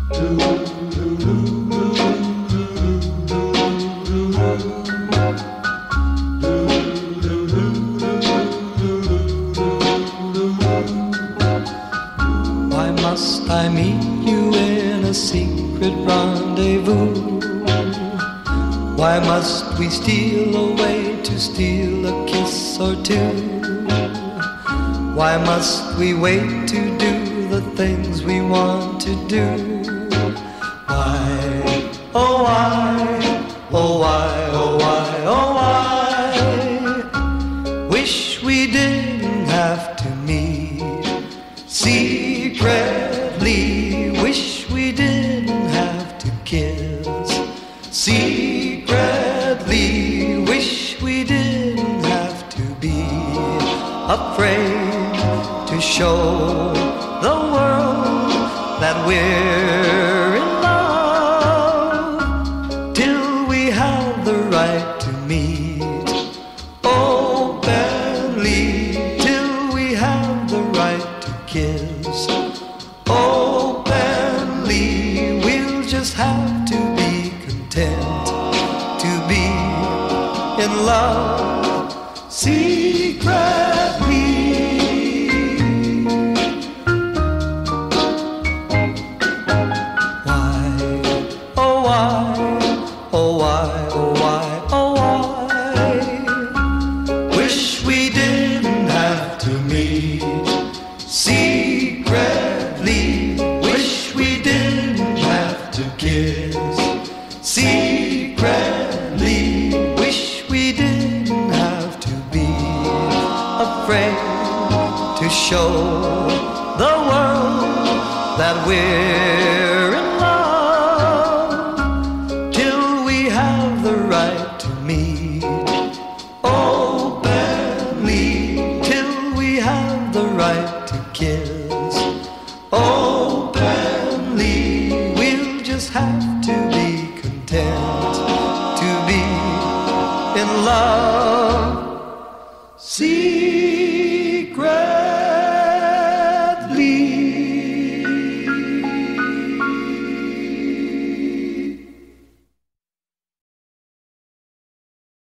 Why must I meet you in a secret rendezvous? Why must we steal away to steal a kiss or two? Why must we wait to do the things we want to do? Why, oh why, oh why, oh why, oh why? Wish we didn't have to meet secretly. Wish we didn't have to kiss secretly. Wish we didn't have to be afraid to show the world that we're in love till we have the right to meet openly, till we have the right to kiss openly. We'll just have to be content to be in love secretly. Why, oh why, oh why, oh why, oh why? Wish we didn't have to meet secretly. Wish we didn't have to kiss secretly. Wish we didn't have to be afraid to show the world that we're in love till we have the right to meet openly, till we have the right to kiss openly. We'll just have to be content to be in love. See